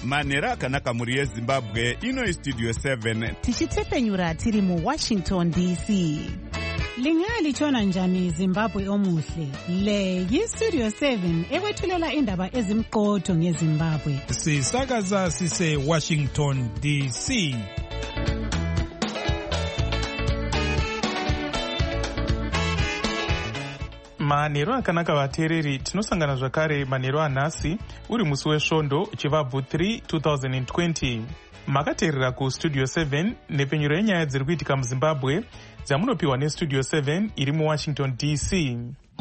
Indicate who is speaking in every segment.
Speaker 1: manhero akanaka mhuri yezimbabwe. Ino Studio 7
Speaker 2: tichitepfenyura tiri muWashington DC.
Speaker 3: Lingalitshona njani Zimbabwe omuhle? Le yiStudio 7 ekwethulela indaba ezimqotho ngeZimbabwe.
Speaker 4: Sisakaza sise Washington DC. Manhero akanaka vateereri, tinosangana zvakare manhero anhasi uri musi wesvondo chivabvu 3 2020. Makateerera kuStudio 7 nepfenyuro yenyaya dziri kuitika muZimbabwe dzamunopiwa neStudio 7 iri muWashington DC.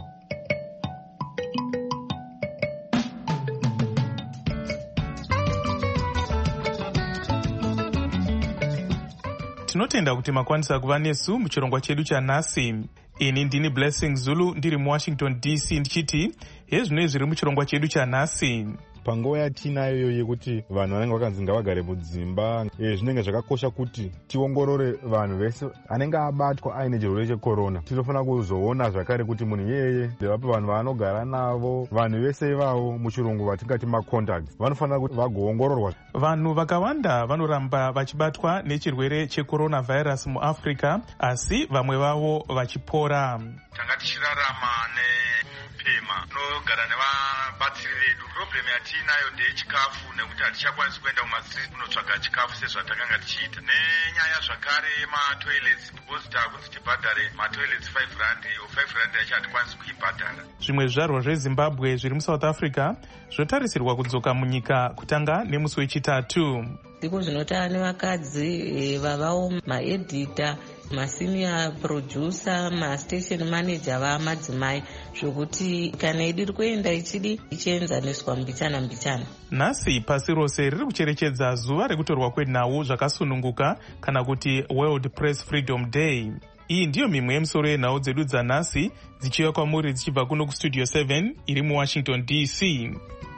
Speaker 4: Tinotenda kuti makwanisa kuva nesu muchirongwa chedu chanhasi. Ini ndini Blessing Zulu ndiri muWashington DC ndichiti hezvino zviri muchirongwa chedu chanhasi.
Speaker 5: Panguva yatinayo yekuti vanhu vanenge vakanzi ngavagare mudzimba, zvinenge zvakakosha kuti tiongorore vanhu vese anenge abatwa aine chirwere chekorona. Tinofanira kuzoona zvakare kuti munhu iyeye vape vanhu vaanogara navo, vanhu vese ivavo muchirungu vatingati macontacts vanofanira kuti vagoongororwa.
Speaker 4: Vanhu vakawanda vanoramba vachibatwa nechirwere checoronavirus muAfrica, asi vamwe vavo vachipora.
Speaker 6: Tanga tichirarama nepema nogara nevabatsiri vedu. Problem yatinayo ndeyechikafu, nekuti hatichakwanisi kuenda kumastreet kunotsvaga chikafu sezvatakanga tichiita. Nenyaya zvakare matoilets, deposit akunzi tibhadhare matoilets 5 rand, iyo 5 rand yacho hatikwanisi kuibhadhara.
Speaker 4: Zvimwe zvizvarwa zveZimbabwe zviri muSouth Africa zvotarisirwa kudzoka munyika kutanga nemusi wechitatu.
Speaker 7: Ndiko zvinotava nevakadzi vavawo maedita, masenior producer, mastation manager vamadzimai, zvokuti kana idiri kuenda ichidi ichienzaniswa mbichana mbichana.
Speaker 4: Nhasi pasi rose riri kucherechedza zuva rekutorwa kwenhau zvakasununguka kana kuti World Press Freedom Day. Iyi ndiyo mimwe yemusoro yenhau dzedu dzanhasi dzichiuya kwamuri dzichibva kuno kuStudio 7 iri muWashington DC.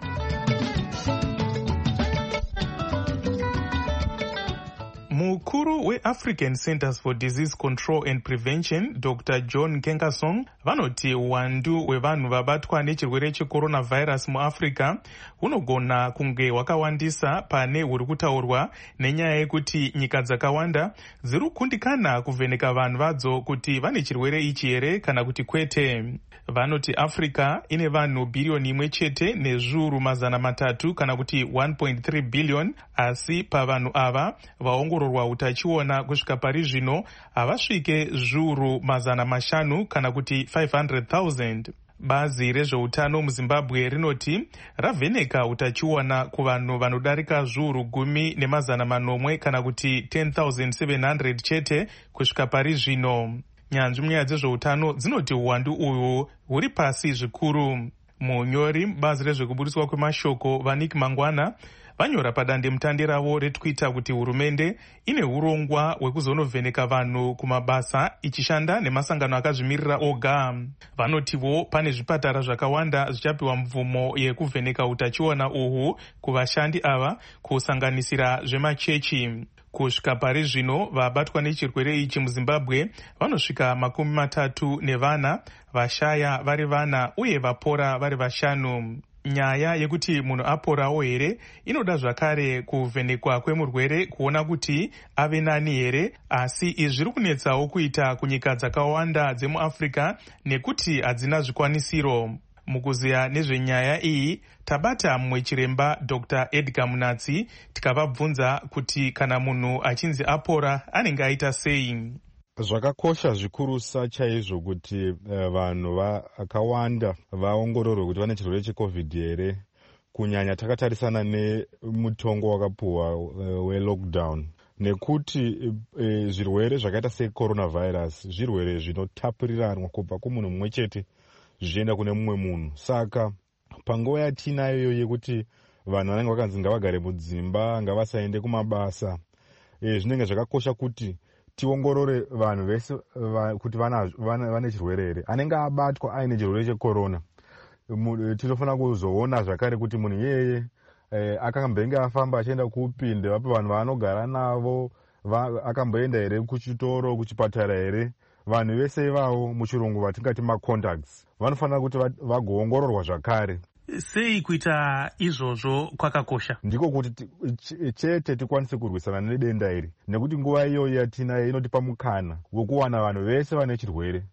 Speaker 4: Mukuru weAfrican Centers for Disease Control and Prevention, Dr. John Kengasong, vanoti uwandu hwevanhu vabatwa nechirwere checoronavirus muAfrica hunogona kunge hwakawandisa pane huri kutaurwa nenyaya yekuti nyika dzakawanda dziri kukundikana kuvheneka vanhu vadzo kuti vane chirwere ichi here kana kuti kwete. Vanoti Africa ine vanhu bhiriyoni 1 nezviuru 300 kana kuti 1.3 billion, asi pavanhu ava vaongororwa utachiona kusvika pari zvino havasvike zviuru 500 kana kuti 500,000. Bazi rezveutano muZimbabwe rinoti ravheneka utachiona kuvanhu vanodarika zviuru 10,100 kana kuti 10,700 chete kusvika pari zvino. Nyanzvi munyaya dzezveutano dzinoti uwandu uyu huri pasi zvikuru. Munyori mubazi rezvekuburiswa kwemashoko Vanik Mangwana vanyora padandemutande ravo reTwitter kuti hurumende ine urongwa hwekuzonovheneka vanhu kumabasa ichishanda nemasangano akazvimirira oga. Vanotiwo pane zvipatara zvakawanda zvichapiwa mvumo yekuvheneka utachiona uhu kuvashandi ava, kusanganisira zvemachechi. Kusvika pari zvino vabatwa nechirwere ichi muZimbabwe vanosvika 34, vashaya vari 4 uye vapora vari 5. Nyaya yekuti munhu aporawo here inoda zvakare kuvhenekwa kwemurwere kuona kuti ave nani here, asi izvi zviri kunetsawo kuita kunyika dzakawanda dzemuAfrica nekuti hadzina zvikwanisiro. Mukuziya nezvenyaya iyi tabata mumwe chiremba Dr. Edgar Munatsi tikavabvunza kuti kana munhu achinzi apora anenge aita sei.
Speaker 5: Zvakakosha zvikurusa chaizvo kuti vanhu vakawanda vaongororwe kuti vane chirwere cheCovid here, kunyanya takatarisana nemutongo wakapuwa welockdown, nekuti zvirwere zvakaita secoronavirus zvirwere zvinotapuriranwa kubva kumunhu mumwe chete zvichienda kune mumwe munhu. Saka panguva yatinayo yekuti vanhu vanenge vakanzi ngavagare mudzimba, ngavasaende kumabasa, zvinenge zvakakosha kuti tiongorore vanhu vese kuti vane chirwere here, anenge abatwa aine chirwere chekorona. Tinofanira kuzoona zvakare kuti munhu iyeye akambenge afamba achienda kuupinde, vape vanhu vaanogara navo, akamboenda here kuchitoro, kuchipatara here. Vanhu vese ivavo muchirungu vatingati macontacts vanofanira kuti vagoongororwa zvakare.
Speaker 4: Sei kuita izvozvo kwakakosha?
Speaker 5: Ndiko kuti chete tikwanise kurwisana nedenda iri, nekuti nguva iyo yatinayo inotipa mukana wekuwana vanhu vese vane chirwere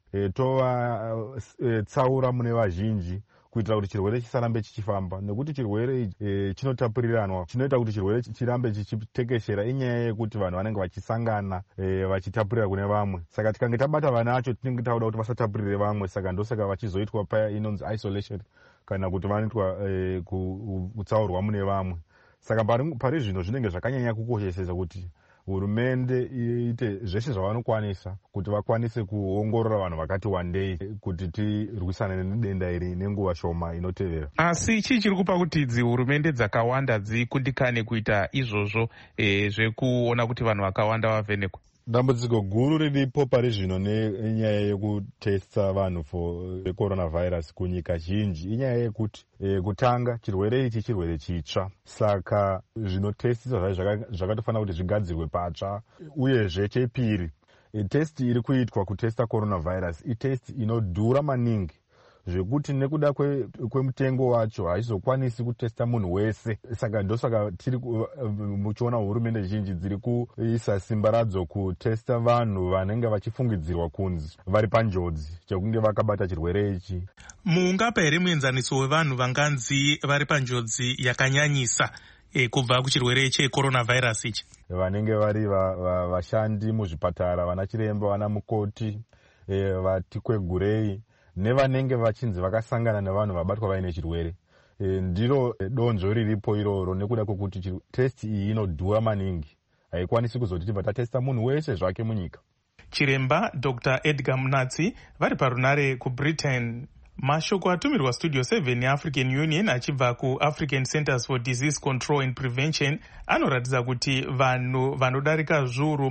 Speaker 5: tovatsaura mune vazhinji kuitira kuti chirwere chisarambe chichifamba, nekuti chirwere chinotapuriranwa. Chinoita kuti chirwere chirambe chichitekeshera inyaya yekuti vanhu vanenge vachisangana vachitapurira kune vamwe. Saka tikange tabata vana vacho tinenge tauda kuti vasatapurire vamwe, saka ndosaka vachizoitwa paya inonzi isolation kana kuti vanoitwa kutsaurwa mune vamwe. Saka pari zvino zvinenge zvakanyanya kukoshesesa kuti hurumende iite zveshe zvavanokwanisa kuti vakwanise kuongorora vanhu vakati wandei kuti tirwisane nedenda iri nenguva shoma inotevera.
Speaker 4: Asi chii chiri kupa kuti hurumende dzakawanda dzikundikane kuita izvozvo zvekuona kuti vanhu vakawanda vavhenekwa?
Speaker 5: Dambudziko guru riripo pari zvino nenyaya yekutesta vanhu for coronavirus kunyika zhinji inyaya yekuti kutanga chirwere ichi chirwere chitsva, saka zvinotestiswa zvakatofanira kuti zvigadzirwe patsva. Uyezve chepiri, testi iri kuitwa kutesta coronavirus itesti inodhura maningi zvekuti nekuda kwemutengo wacho haizokwanisi kutesta munhu wese. Saka ndosaka tiri muchiona hurumende zhinji dziri kuisa simba radzo kutesta vanhu vanenge vachifungidzirwa kunzi vari panjodzi chekunge vakabata chirwere ichi.
Speaker 4: Mungapa here muenzaniso wevanhu vanganzi vari panjodzi yakanyanyisa kubva kuchirwere checoronavirus ichi?
Speaker 5: Vanenge vari vashandi muzvipatara, vana chiremba, vana mukoti, vati kwegurei, nevanenge vachinzi vakasangana nevanhu vabatwa vaine chirwere. Ndiro donzvo riripo iroro, nekuda kwekuti testi iyi inodhura maningi, haikwanisi kuzoti tibva tatesta munhu wese zvake munyika.
Speaker 4: Chiremba Dr. Edgar Munatsi vari parunare kuBritain. Mashoko atumirwa Studio 7 yeAfrican Union achibva kuAfrican Centers for Disease Control and Prevention anoratidza kuti vanhu vanodarika zviuru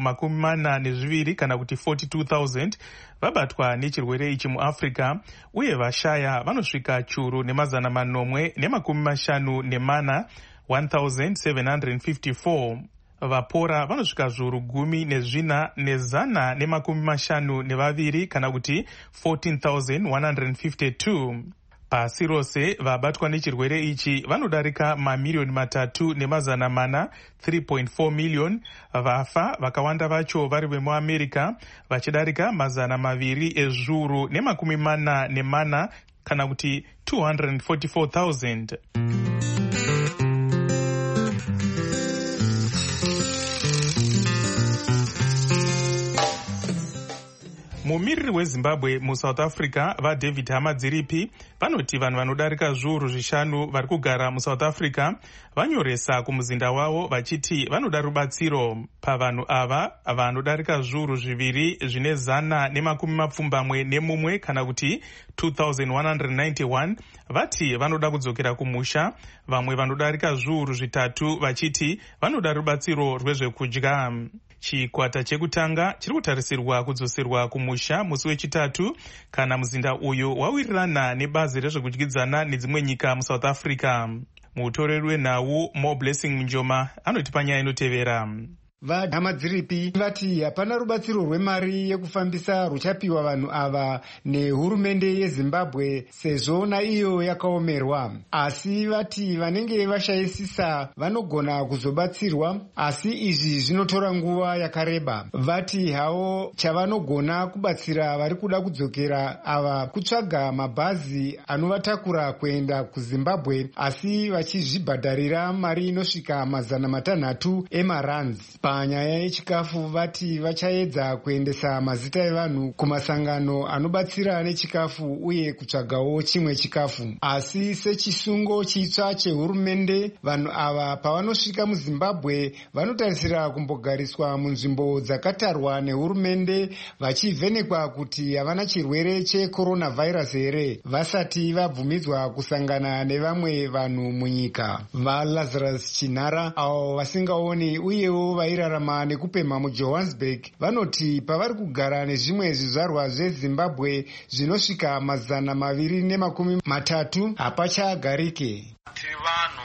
Speaker 4: 42 kana kuti 42,000 vabatwa nechirwere ichi muAfrica, uye vashaya vanosvika churu nemazana manomwe nemakumi mashanu nemana 1,754. Vapora vanosvika zviuru 10 nezana nemakumi mashanu nevaviri kana kuti 14,152. Pasi rose vabatwa nechirwere ichi vanodarika mamiliyoni 3 nemazana mana 3.4 miliyoni. Vafa vakawanda vacho vari vemuAmerica vachidarika mazana 2 ezviuru nemakumi mana nemana kana kuti 244,000. Mumiriri weZimbabwe muSouth Africa vaDavid Hamadziripi vanoti vanhu vanodarika zviuru 5 vari kugara muSouth Africa vanyoresa kumuzinda wavo vachiti vanoda rubatsiro. Pavanhu ava vanodarika zviuru 2 zvine zana nemakumi mapfumbamwe nemumwe kana kuti 2,191 vati vanoda kudzokera kumusha. Vamwe vanodarika zviuru 3 vachiti vanoda rubatsiro rwezvekudya. Chikwata chekutanga chiri kutarisirwa kudzoserwa kumusha musi wechitatu kana muzinda uyu wawirirana nebazi rezvekudyidzana nedzimwe nyika muSouth Africa. Mutoreri wenhau Mo Blessing Njoma anotipa nyaya inotevera.
Speaker 8: VaHamadziripi vati hapana rubatsiro rwemari yekufambisa ruchapiwa vanhu ava nehurumende yeZimbabwe sezvo naiyo yakaomerwa, asi vati vanenge vashayisisa vanogona kuzobatsirwa, asi izvi zvinotora nguva yakareba. Vati havo chavanogona kubatsira vari kuda kudzokera ava kutsvaga mabhazi anovatakura kuenda kuZimbabwe, asi vachizvibhadharira mari inosvika mazana 600 emarands. Panyaya yechikafu vati vachaedza kuendesa mazita evanhu kumasangano anobatsira nechikafu uye kutsvagawo chimwe chikafu, asi sechisungo chitsva chehurumende vanhu ava pavanosvika muZimbabwe vanotarisira kumbogariswa munzvimbo dzakatarwa nehurumende vachivhenekwa kuti havana chirwere checoronavirus here vasati vabvumidzwa kusangana nevamwe vanhu munyika. VaLazarus Chinhara avo vasingaoni uyewo vairarama nekupemha muJohannesburg vanoti pavari kugara nezvimwe zvizvarwa zveZimbabwe zvinosvika mazana 230 hapachagarike.
Speaker 6: Tiri vanhu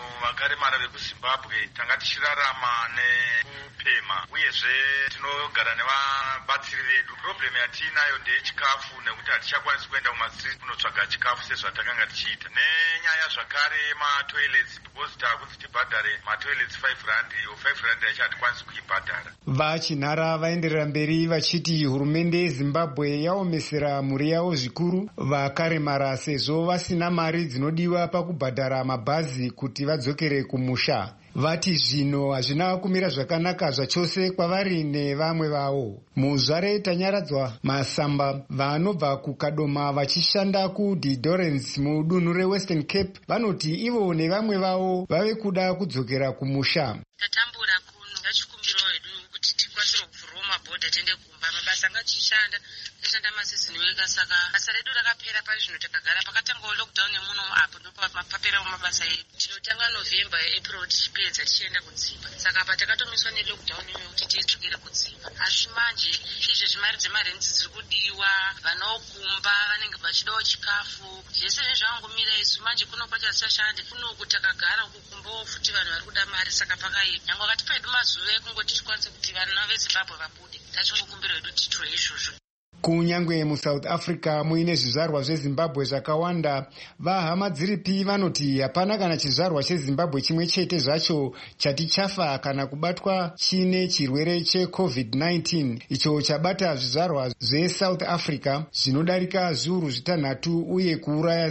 Speaker 6: vakaremara vekuzimbabwe tanga tichirarama nepema uyezve tinogara nevabatsiri vedu. Problemu yatiinayo ndeyechikafu nekuti hatichakwanisi kuenda kumastriti kunotsvaga chikafu sezvatakanga tichiita. Nenyaya zvakare matoilets because taakuti tibhadhare matoilets 5 rand, iyo 5 rand yacho hatikwanisi kuibhadhara.
Speaker 8: Vachinhara vaenderera mberi vachiti hurumende yeZimbabwe yaomesera mhuri yavo zvikuru vakaremara sezvo vasina mari dzinodiwa pakubhadhara mabhazi kuti vadzokere kumusha. Vati zvino hazvina kumira zvakanaka zvachose kwavari nevamwe vavo. Muzvare tanyaradzwa masamba vanobva kukadoma vachishanda kuDidorens mudunhu reWestern Cape vanoti ivo nevamwe vavo vave kuda kudzokera kumusha.
Speaker 9: Tatambura kuno ngachikumbiro hedu kuti tikwanise kuvhurawo mabhodha tiende kumba. Mabasa angachishanda tashanda masizini wega, saka basa redu rakapera pari zvino takagara pakatangawo lockdown yemuno apo ndipo paperawo mabasa edu. Tinotanga November April tichipedza tichienda kudzimba, saka apa takatomiswa nelockdown yekuti tidzokere kudzimba. Asi manje izvezvi mari dzemarenti dziri kudiwa, vanokumba vanenge vachidawo chikafu, zvese nezvangomira isu manje kuno kwachasashande kunoku takagara kukumbawo futi vanhu vari kuda mari, saka pakaipa nyangwe vakatipa hedu mazuva ekungoti tikwanise kuti vana veZimbabwe vabude, tachingokumbira hedu titro izvozvo.
Speaker 8: Kunyangwe muSouth Africa muine zvizvarwa zveZimbabwe zvakawanda, vahama dziripi vanoti hapana kana chizvarwa cheZimbabwe chimwe chete zvacho chati chafa kana kubatwa chine chirwere cheCovid-19 icho chabata zvizvarwa zveSouth Africa zvinodarika zviuru 6 uye kuuraya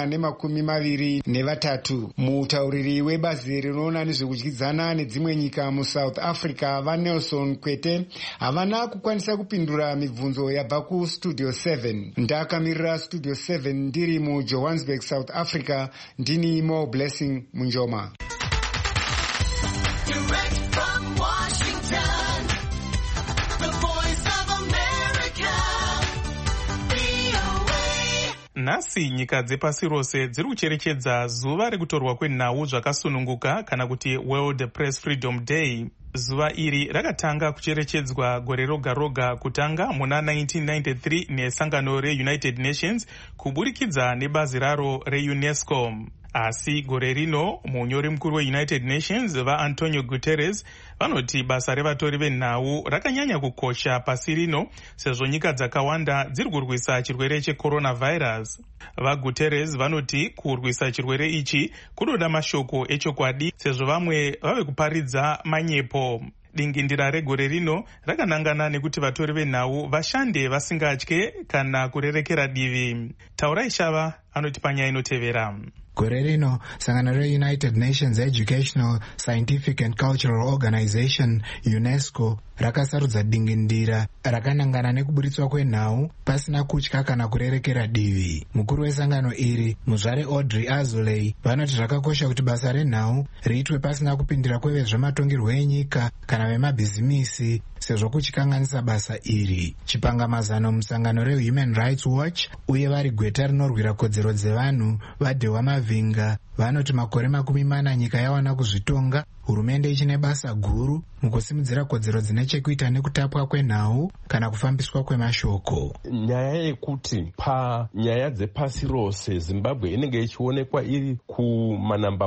Speaker 8: 123. Mutauriri webazi rinoona nezvekudyidzana nedzimwe nyika muSouth Africa vaNelson Kwete havana kukwanisa kupindura mibvunzo yabva kuStudio 7. Ndakamirira Studio 7 ndiri muJohannesburg, South Africa. Ndini Mo Blessing Munjoma.
Speaker 4: Nhasi nyika dzepasi rose dziri kucherechedza zuva rekutorwa kwenhau zvakasununguka kana kuti World Press Freedom Day. Zuva iri rakatanga kucherechedzwa gore roga roga kutanga muna 1993 nesangano reUnited Nations kuburikidza nebazi raro reUNESCO. Asi gore rino munyori mukuru weUnited Nations vaAntonio Guterres vanoti basa revatori venhau rakanyanya kukosha pasi rino sezvo nyika dzakawanda dziri kurwisa chirwere checoronavirus. VaGuterres vanoti kurwisa chirwere ichi kunoda mashoko echokwadi sezvo vamwe vave kuparidza manyepo. Dingindira regore rino rakanangana nekuti vatori venhau vashande vasingatye kana kurerekera divi. Taurai Shava anoti panyaya inotevera.
Speaker 10: Gore rino sangano reUnited Nations Educational, Scientific and Cultural Organization UNESCO rakasarudza dingindira rakanangana nekuburitswa kwenhau pasina kutya kana kurerekera divi. Mukuru wesangano iri muzvare Audrey Azoulay vanoti zvakakosha kuti basa renhau riitwe pasina kupindira kwevezvematongerwo enyika kana vemabhizimisi sezvo kuchikanganisa basa iri. Chipangamazano musangano reHuman Rights Watch uye vari gweta rinorwira kodzero dzevanhu vaDewa Mavinga vanoti makore 40 nyika yawana kuzvitonga, hurumende ichine basa guru mukusimudzira kodzero dzine chekuita nekutapwa kwenhau kana kufambiswa kwemashoko.
Speaker 11: Nyaya yekuti panyaya dzepasi rose Zimbabwe inenge ichionekwa iri kumanamba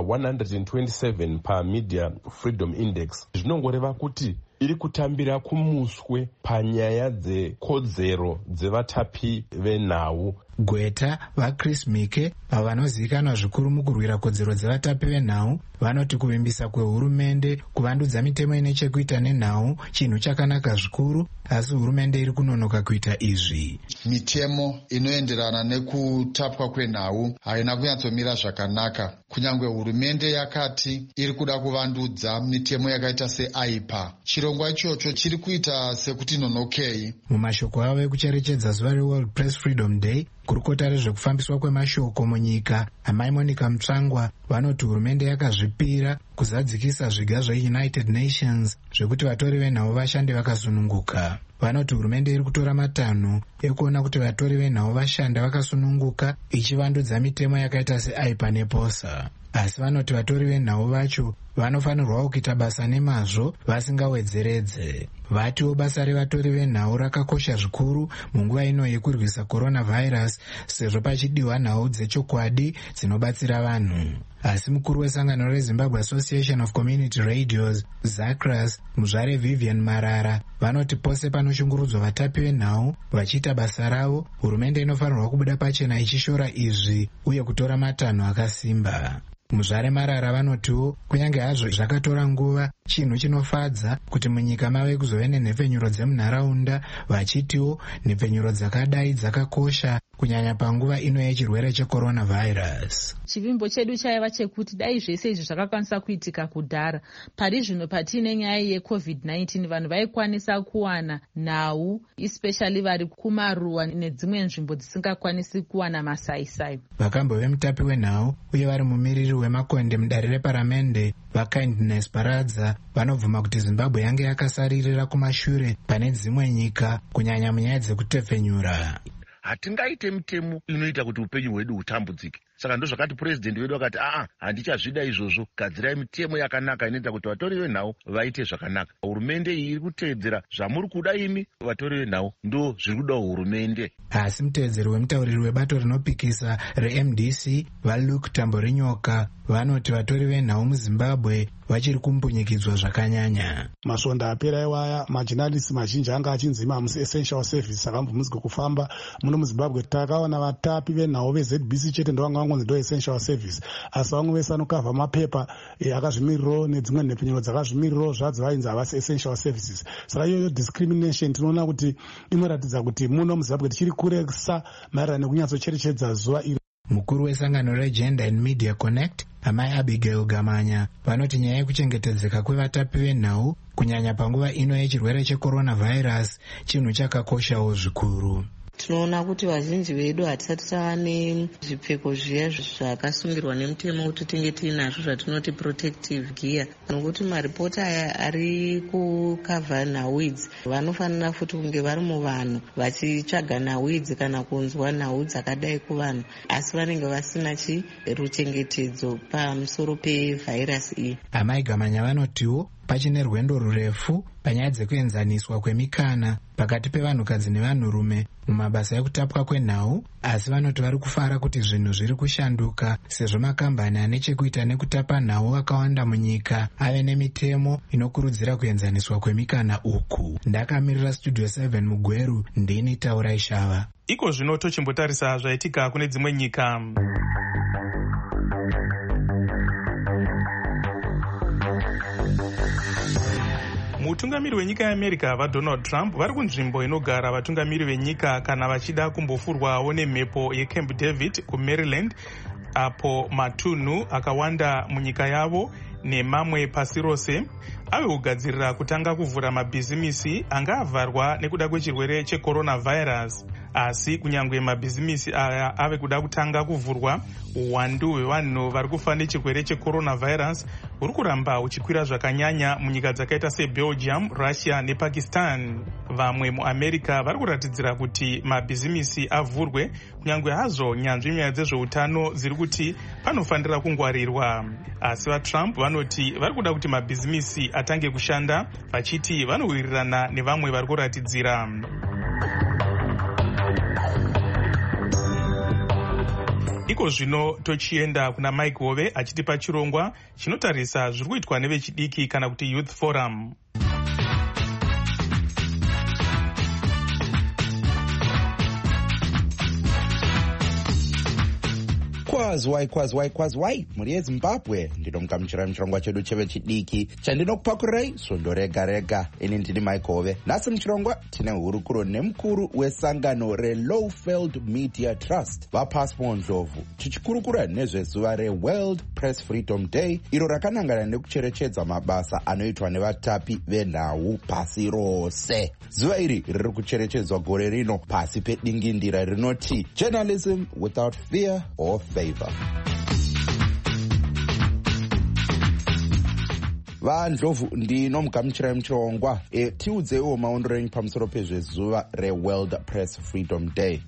Speaker 11: 127 paMedia Freedom Index zvinongoreva kuti iri kutambira kumuswe panyaya dzekodzero dzevatapi venhau.
Speaker 10: Gweta vaChris Mike vanozivikanwa zvikuru mukurwira kodzero dzevatapi venhau vanoti kuvimbisa kwehurumende kuvandudza mitemo ine chekuita nenhau chinhu chakanaka zvikuru, asi hurumende iri kunonoka kuita izvi.
Speaker 12: Mitemo inoenderana nekutapwa kwenhau haina kunyatsomira zvakanaka. Kunyange hurumende yakati iri kuda kuvandudza mitemo yakaita seAIPA, chirongwa ichocho chiri kuita sekuti nonokei.
Speaker 10: Mumashoko avo ekucherechedza zuva reWorld Press Freedom Day, kurukota rezvekufambiswa kwemashoko munyika amai Monica Mutsvangwa vanoti hurumende yakazvipira kuzadzikisa zviga zveUnited Nations zvekuti vatori venhau vashande vakasununguka. Vanoti hurumende iri kutora matanho ekuona kuti vatori venhau vashanda vakasununguka ichivandudza mitemo yakaita seAIPA nePOSA. Asi vanoti vatori venhau vacho vanofanirwawo kuita basa nemazvo vasingawedzeredze. Vatiwo basa revatori venhau rakakosha zvikuru munguva ino yekurwisa coronavirus sezvo pachidiwa nhau dzechokwadi dzinobatsira vanhu. asi mukuru wesangano rezimbabwe association of community radios zacras muzvare vivian marara vanoti pose panoshungurudzwa vatapi venhau vachiita basa ravo, hurumende inofanirwa kubuda pachena ichishora izvi uye kutora matanho akasimba. Muzvare Marara vanotiwo kunyange hazvo zvakatora nguva, chinhu chinofadza kuti munyika mave kuzove nenhepfenyuro dzemunharaunda, vachitiwo nhepfenyuro dzakadai dzakakosha kunyanya panguva ino yechirwere checoronavirus.
Speaker 13: Chivimbo chedu chaiva chekuti dai zvese izvi zvakakwanisa kuitika kudhara, pari zvino patine nyaya yeCovid-19 vanhu vaikwanisa kuwana nhau, especially vari kumaruwa nedzimwe nzvimbo dzisingakwanisi kuwana masaisai.
Speaker 10: Vakambo vemutapi wenhau uye vari mumiriri wemakonde mudare reparamende vaKindness Paradza vanobvuma kuti Zimbabwe yange yakasaririra kumashure pane dzimwe nyika kunyanya munyaya dzekutepfenyura.
Speaker 14: Hatingaite mitemo inoita kuti upenyu hwedu hutambudzike. Saka ndo zvakati president wedu akati handichazvida izvozvo, gadzirai mitemo yakanaka inoita kuti vatori venhau vaite zvakanaka. Hurumende iyi iri kuteedzera zvamuri kuda imi vatori venhau, ndo zviri kuda hurumende.
Speaker 10: Asi mutevedzeri wemutauriri webato rinopikisa reMDC vaLuke Tamborinyoka vanoti vatori venhau muZimbabwe vachiri kumbunyikidzwa zvakanyanya.
Speaker 15: Masvonda apera iwaya majournalists mazhinji anga achinzima musi essential service akambomuziga kufamba muno muZimbabwe. Takaona vatapi venhau veZBC chete ndovanga vangonzi ndo essential service, asi vamwe vese anokavha mapepa akazvimiriro nedzimwe nhepfenyuro dzakazvimiriro zvadzo vainzi havasi essential services. Saka iyoyo discrimination tinoona kuti inoratidza kuti muno muZimbabwe tichiri kuresa maererano nekunyatsocherechedza zuva iri.
Speaker 10: Mukuru wesangano reGender and Media Connect amai Abigail Gamanya vanoti nyaya yekuchengetedzeka kwevatapi venhau kunyanya panguva ino yechirwere checoronavirus chinhu chakakoshawo zvikuru.
Speaker 7: Tinoona kuti vazhinji vedu hatisati tava nezvipfeko zviya zvakasungirwa nemutemo kuti tinge tiinazvo zvatinoti protective gear, nokuti maripoti aya ari kukavha nhau idzi vanofanira futi kunge vari muvanhu vachitsvaga nhau idzi kana kunzwa nhau dzakadai kuvanhu, asi vanenge vasina ruchengetedzo pamusoro pevhairasi iyi.
Speaker 10: Amai Gamanya vanotiwo pachine rwendo rurefu panyaya dzekuenzaniswa kwemikana pakati pevanhukadzi nevanhurume mumabasa ekutapwa kwenhau, asi vanoti vari kufara kuti zvinhu zviri kushanduka sezvo makambani ane chekuita nekutapa nhau akawanda munyika ave nemitemo inokurudzira kuenzaniswa kwemikana uku. Ndakamirira Studio 7 muGweru, ndini Taura Ishava.
Speaker 4: Iko zvino tochimbotarisa zvaitika kune dzimwe nyika. Mutungamiri wenyika yeAmerica vaDonald Trump vari kunzvimbo inogara vatungamiri venyika kana vachida kumbofurwawo nemhepo yeCamp David kuMaryland, apo matunhu akawanda munyika yavo nemamwe pasi rose ave kugadzirira kutanga kuvhura mabhizimisi anga avharwa nekuda kwechirwere checoronavirus. Asi kunyangwe mabhizimisi aya ave kuda kutanga kuvhurwa, uwandu hwevanhu vari kufa nechirwere checoronavirus huri kuramba huchikwira zvakanyanya munyika dzakaita seBelgium, Russia nePakistan. Vamwe muAmerica vari kuratidzira kuti mabhizimisi avhurwe kunyangwe hazvo nyanzvi nyaya dzezveutano dziri kuti panofanira kungwarirwa. Asi vaTrump vanoti vari kuda kuti mabhizimisi atange kushanda, vachiti vanowirirana nevamwe vari kuratidzira. Iko zvino tochienda kuna Mike Hove achitipa chirongwa chinotarisa zviri kuitwa nevechidiki kana kuti Youth Forum.
Speaker 16: Kwazwai muri yeZimbabwe ndinomukamuchira muchirongwa chedu chevechidiki chandinokupakurirai svondo rega. Ini ndini Mike Hove. Nhasi muchirongwa tine hurukuro nemukuru wesangano reLowveld Media Trust vaPasmo Ndlovu, tichikurukura nezvezuva reWorld Press Freedom Day iro rakanangana nekucherechedza mabasa anoitwa nevatapi venhau pasi rose. Zuva iri riri kucherechedzwa gore rino pasi pedingindira rinoti Journalism Without Fear or Favor. vaNdlovu ndinomugamuchirai muchirongwa. Tiudzeiwo maonero enyu pamusoro pezvezuva reWorld Press Freedom Day.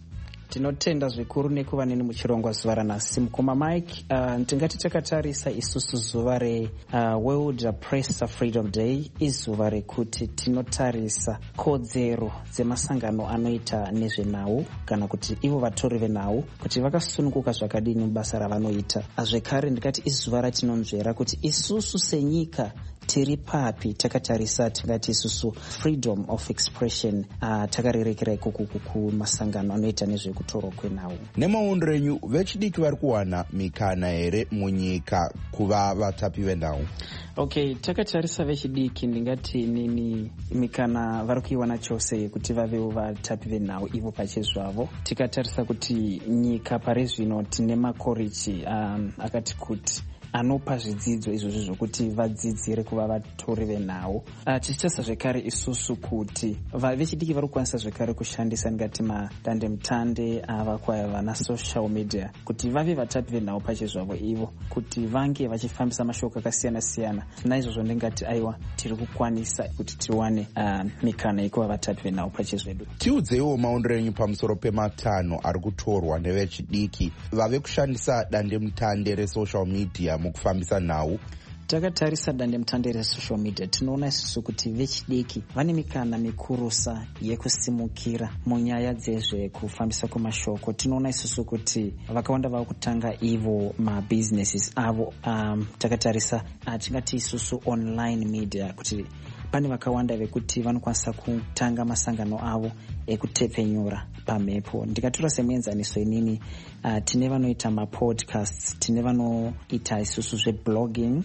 Speaker 17: Tinotenda zvikuru nekuva neni muchirongwa zuva ranhasi. Mukoma Mike, tingati takatarisa isusu zuva World Press Freedom Day izuva rekuti tinotarisa kodzero dzemasangano anoita nezvenhau kana kuti ivo vatori venhau kuti vakasununguka zvakadini mubasa ravanoita. Zvekare ndikati izuva ratinonzvera kuti isusu senyika tiri papi takatarisa tingati isusu freedom of expression takarerekera ikoko kumasangano anoita nezvekutorwa kwenhau.
Speaker 16: Nemaondo renyu vechidiki vari kuwana mikana here munyika kuva vatapi venhau?
Speaker 17: Okay, takatarisa vechidiki ndingati nini mikana vari kuiwana chose kuti vavewo vatapi venhau ivo pachezvavo. Tikatarisa kuti nyika pari zvino tine makoreji akati kuti anopa zvidzidzo izvozvo zvokuti vadzidzire kuva vatori venhau. Tichitarisa zvekare isusu kuti vechidiki vari kukwanisa zvekare kushandisa ndingati madandemutande ava vana social media kuti vave vatapi venhau pachezvavo ivo kuti vange vachifambisa mashoko akasiyana siyana. Naizvozvo ndingati aiwa tiri kukwanisa kuti tiwane mikana yekuva vatapi venhau pachezvedu.
Speaker 16: Tiudzeiwo maondo renyu pamusoro pematanho ari kutorwa nevechidiki vave kushandisa dandemutande resocial media mukufambisa nhau.
Speaker 17: Takatarisa dandemutande resocial media tinoona isusu kuti vechidiki vane mikana mikurusa yekusimukira munyaya dzezvekufambisa kwemashoko. Tinoona isusu kuti vakawanda vava kutanga ivo mabusinesses avo. Takatarisa tingati isusu online media kuti pane vakawanda vekuti vanokwanisa kutanga masangano avo ekutepenyura pamhepo. Ndikatora semuenzaniso inini tine vanoita mapodcasts, tine vanoita isusu zveblogging,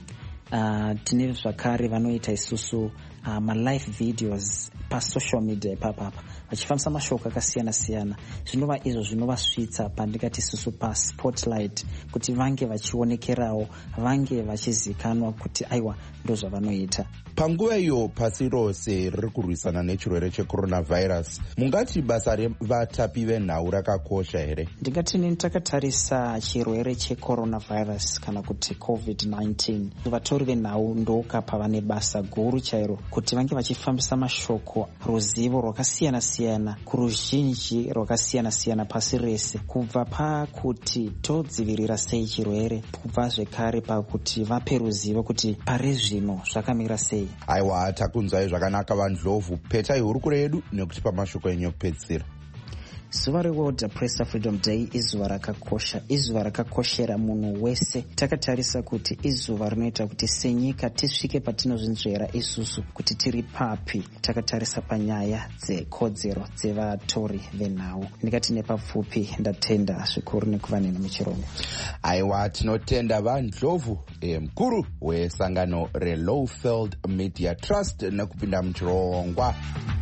Speaker 17: tine zvakare vanoita isusu malive videos pasocial media ipapapa vachifambisa mashoko akasiyana siyana. Zvinova izvo zvinovasvitsa pandikati isusu paspotlight kuti vange vachionekerawo, vange vachizikanwa kuti aiwa ndo zvavanoita.
Speaker 16: Panguva iyo pasi rose riri kurwisana nechirwere checoronavirus, mungati basa revatapi venhau rakakosha here? Ndingati
Speaker 17: nini takatarisa chirwere checoronavirus kana kuti COVID-19, vatori venhau ndokapa vane basa guru chairo kuti vange vachifambisa mashoko, ruzivo rwakasiyana siyana kuruzhinji rwakasiyana siyana pasi rese, kubva pakuti todzivirira sei chirwere, kubva zvekare pakuti vape ruzivo kuti pari zvino zvakamira sei.
Speaker 16: Aiwa, takunzwai zvakanaka vandlovu. Petai hurukuro yedu nekuti pamashoko enyu ekupedzisira.
Speaker 17: Zuva reWorld Press Freedom Day izuva rakakosha, izuva rakakoshera munhu wese. Takatarisa kuti izuva rinoita kuti senyika tisvike patinozvinzvera isusu kuti tiri papi. Takatarisa panyaya dzekodzero dzevatori venhau. Ndikati nepapfupi ndatenda zvikuru nekuva neni muchirongwa.
Speaker 16: Aiwa, tinotenda vandlovu mukuru wesangano reLowveld Media Trust nekupinda muchirongwa.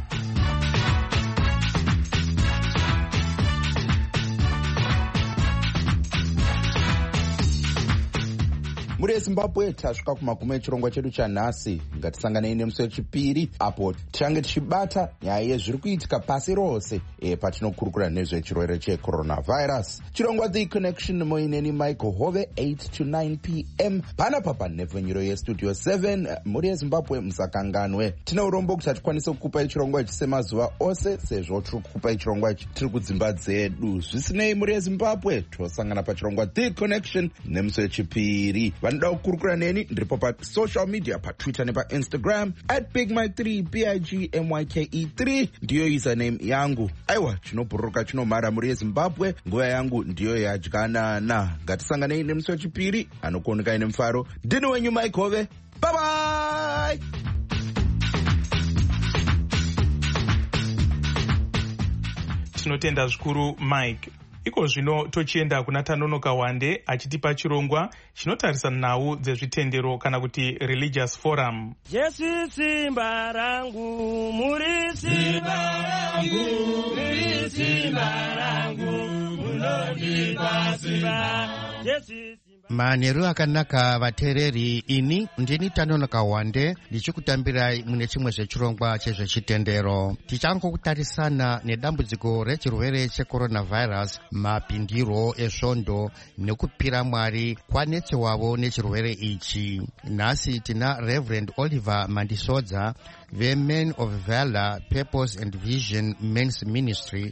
Speaker 16: Muri yeZimbabwe tasvika kumagumo echirongwa chedu chanhasi. Ngatisanganei nemusi wechipiri apo tichange tichibata nyaya yezviri kuitika pasi rose patinokurukura nezvechirwere checoronavirus. Chirongwa The Connection moineni Michael Hove 8 to 9 p.m. panapa panhepfenyuro yestudio 7. Muri yeZimbabwe musakanganwe, tina urombo kuti hatikwanise kukupai chirongwa ichi semazuva ose sezvo tiri kukupai chirongwa ichi tiri kudzimba dzedu. Zvisinei, muri yeZimbabwe tosangana pachirongwa The Connection nemusi wechipiri. Vanoda kukurukura neni ndiripo pasocial media, patwitter nepainstagram @bigmike3 BIGMYKE3 ndiyo username yangu. Aiwa, chinobhururuka chinomhara muri yeZimbabwe. Nguva yangu ndiyo yadyanana. Ngatisanganei nemusi wechipiri anokuonekai nemufaro. Ndini wenyu Mike Hove. Bye bye.
Speaker 4: Tinotenda zvikuru Mike. Iko zvino tochienda kuna Tanonoka Wande achitipa chirongwa chinotarisa nhau dzezvitendero kana kuti religious forum.
Speaker 18: Jesu simba rangu, muri simba rangu, muri simba rangu, munondipa simba. Jesu
Speaker 19: manheru akanaka vateereri, ini ndini Tanonoka Wande ndichikutambirai mune chimwe zvechirongwa chezvechitendero. Tichangokutarisana nedambudziko rechirwere checoronavirus, mapindiro ezvondo nekupira Mwari kwanetsewavo nechirwere ichi. Nhasi tina Reverend Oliver Mandisodza veMen of Valor Purpose and Vision Men's Ministry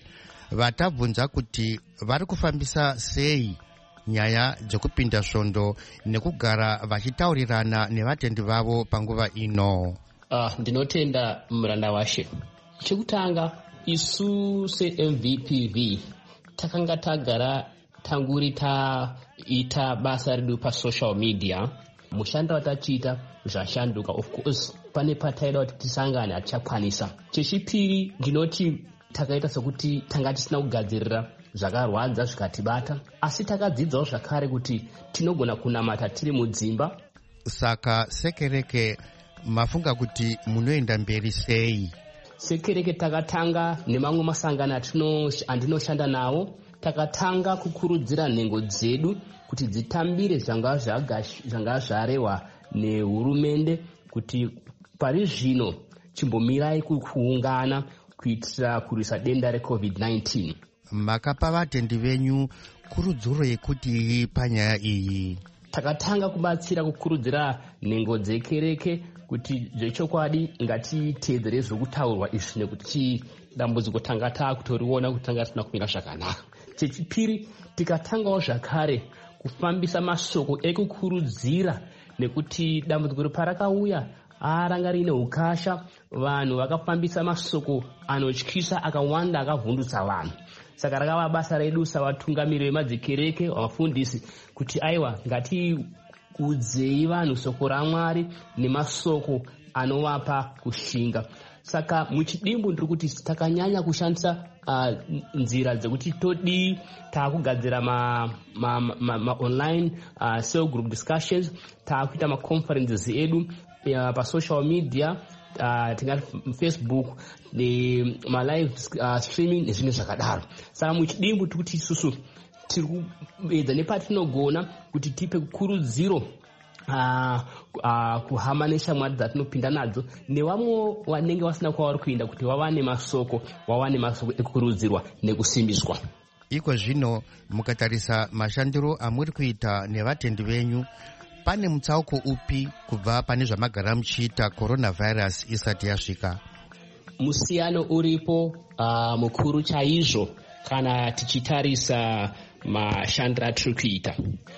Speaker 19: vatabvunza kuti vari kufambisa sei nyaya dzekupinda svondo nekugara vachitaurirana nevatendi vavo panguva ino.
Speaker 20: Ndinotenda muranda washe. Chekutanga isu se-MVPV takanga tagara tanguri taita basa redu pasocial media. Mushando watachiita zvashanduka. Of course pane pataida kuti tisangane hatichakwanisa. Chechipiri ndinoti takaita sekuti tanga tisina kugadzirira zvakarwadza zvikatibata, asi takadzidzawo zvakare kuti tinogona kunamata tiri mudzimba.
Speaker 19: Saka sekereke mafunga kuti munoenda mberi sei?
Speaker 20: Sekereke takatanga nemamwe masangano andinoshanda nawo, takatanga kukurudzira nhengo dzedu kuti dzitambire zvanga zvarehwa nehurumende kuti pari zvino chimbomirai kuungana kuitira kurwisa denda reCovid-19.
Speaker 19: Makapa vatendi venyu kurudziro yekuti panyaya iyi?
Speaker 20: Takatanga kubatsira kukurudzira nhengo dzekereke kuti zvechokwadi ngatiteedzere zvokutaurwa izvi nekuti dambudziko tanga taakutoriona kuti tanga tisina kumira zvakanaka. Chechipiri tikatangawo zvakare kufambisa mashoko ekukurudzira nekuti dambudziko parakauya ranga rine ukasha, vanhu vakafambisa mashoko anotyisa akawanda akavhundutsa vanhu. Saka rakava basa redu savatungamiri vemadzikereke vafundisi kuti aiwa ngatiudzei vanhu soko raMwari nemasoko anovapa kushinga. Saka muchidimbu ndiri kuti takanyanya kushandisa nzira dzekuti todii taakugadzira ma-online cell group discussions, taakuita ma-conferences edu pasocial media, tingati Facebook ma-live streaming nezvimwe zvakadaro. Saka muchidimbu tikuti isusu tiri kuedza nepatinogona kuti tipe kukurudziro kuhama neshamwari dzatinopinda nadzo nevamwe vanenge vasina kwavari kuenda kuti vawane masoko ekukurudzirwa nekusimbiswa.
Speaker 19: Iko zvino mukatarisa mashandiro amuri kuita nevatendi venyu, pane mutsauko upi kubva pane zvamagara muchiita coronavirus isati yasvika?
Speaker 20: Musiyano uripo mukuru chaizvo kana tichitarisa mashandiro atiri kuita.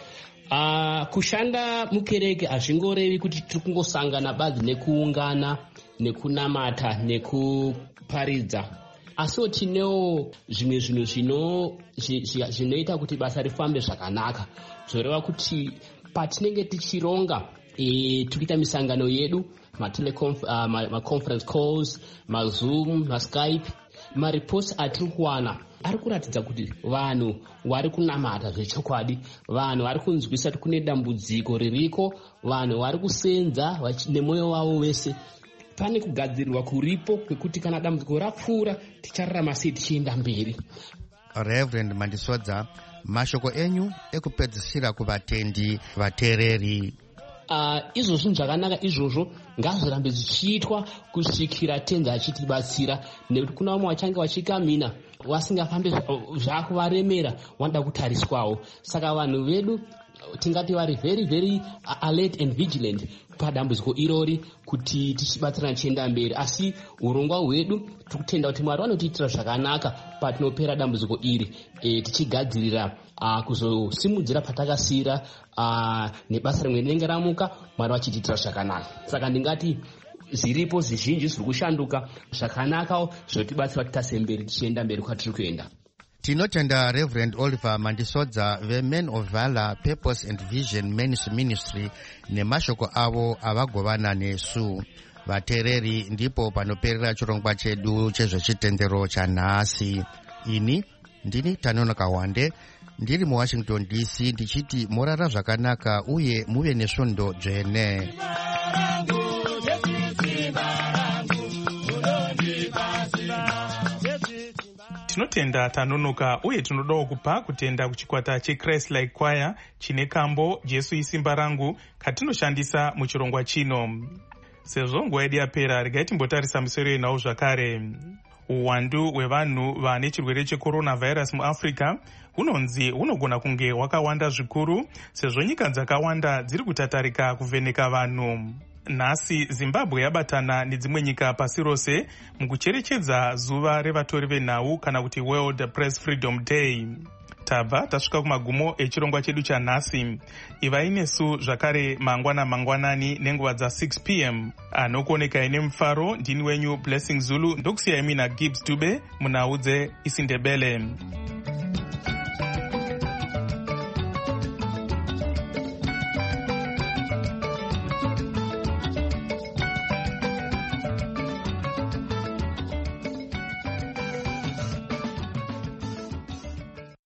Speaker 20: Kushanda mukereke hazvingorevi kuti tiri kungosangana badzi nekuungana nekunamata nekuparidza, asiwo tinewo zvimwe zvinhu zvinoita kuti basa rifambe zvakanaka, zvoreva kuti patinenge tichironga tikuita misangano yedu, ma-conference calls, ma-Zoom, ma-Skype, maripoti atiri kuwana ari kuratidza kuti vanhu vari kunamata zvechokwadi, vanhu vari kunzwisa kuti kune dambudziko ririko, vanhu vari kusenza nemwoyo wavo wese. Pane kugadzirirwa kuripo kwekuti kana dambudziko rapfuura tichararama sei tichienda mberi.
Speaker 19: Reverend Mandisodza, mashoko enyu ekupedzisira kuvatendi vateereri?
Speaker 20: Izvozvo zvakanaka, izvozvo ngazvirambe zvichiitwa kusvikira tenzi achitibatsira, nekuti kuna vamwe vachange vachikamina vasingafambi zvakuvaremera, vanoda kutariswawo. Saka vanhu vedu tingati vari very very alert and vigilant padambudziko irori kuti tichibatsirana tichienda mberi. Asi urongwa hwedu tikutenda kuti Mwari vanotiitira zvakanaka patinopera dambudziko iri, tichigadzirira kuzosimudzira patakasira nebasa rimwe rinenge ramuka, Mwari vachitiitira zvakanaka. Saka ndingati zviripo zvizhinji zviri kushanduka zvakanakawo zvotibatsira kuti tase mberi tichienda mberi kwatiri kuenda.
Speaker 19: Tinotenda Reverend Oliver Mandisodza veMen of Valor Purpose and Vision Men's Ministry nemashoko avo avagovana nesu vateereri. Ndipo panoperera chirongwa chedu chezvechitendero chanhasi. Ini ndini Tanonoka Wande ndiri muWashington DC ndichiti morara zvakanaka uye muve nesvondo dzvene.
Speaker 4: Tinotenda Tanonoka uye tinodawo kupa kutenda kuchikwata cheChrist Like Choir chine kambo Jesu isimba rangu katinoshandisa muchirongwa chino. Sezvo nguva yedu yapera, regai timbotarisa misoro yenawo zvakare. Uwandu hwevanhu vane chirwere checoronavirus muAfrica hunonzi hunogona kunge hwakawanda zvikuru, sezvo nyika dzakawanda dziri kutatarika kuvheneka vanhu. Nhasi Zimbabwe yabatana nedzimwe nyika pasi rose mukucherechedza zuva revatori venhau kana kuti World Press Freedom Day. Tabva tasvika kumagumo echirongwa chedu chanhasi. Ivai nesu zvakare mangwanani nenguva dza6 p.m. Anokuonekai nemufaro ndini wenyu Blessing Zulu, ndokusiyai mina Gibbs Dube munhau dzeIsiNdebele.